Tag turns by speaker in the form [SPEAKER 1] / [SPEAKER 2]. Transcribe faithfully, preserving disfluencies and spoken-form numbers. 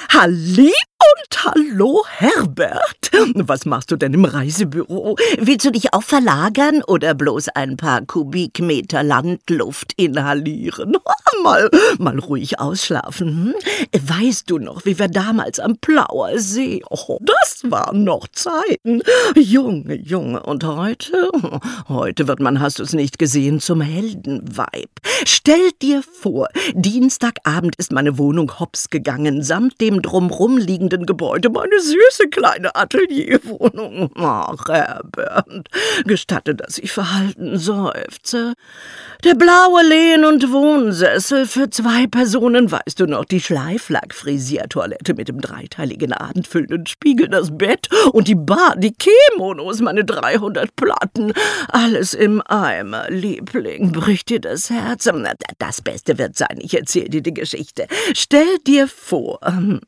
[SPEAKER 1] Halli und hallo, Herbert. Was machst du denn im Reisebüro? Willst du dich auch verlagern oder bloß ein paar Kubikmeter Landluft inhalieren? Mal, mal ruhig ausschlafen. Hm? Weißt du noch, wie wir damals am Plauersee... Oh, das waren noch Zeiten. Junge, Junge, und heute? Heute wird man, hast du es nicht gesehen, zum Heldenweib. Stell dir vor, Dienstagabend ist meine Wohnung hops gegangen, samt dem drumrum liegenden Gebäude, meine süße kleine Atelierwohnung. Ach, Herbert, gestatte, dass ich verhalten seufze. Der blaue Lehn- und Wohnsessel für zwei Personen, weißt du noch, die Schleiflack-Frisiertoilette mit dem dreiteiligen abendfüllenden Spiegel, das Bett und die Bar, die Kimonos, meine dreihundert Platten, alles im Eimer, Liebling, bricht dir das Herz? Das Beste wird sein, ich erzähl dir die Geschichte. Stell dir vor,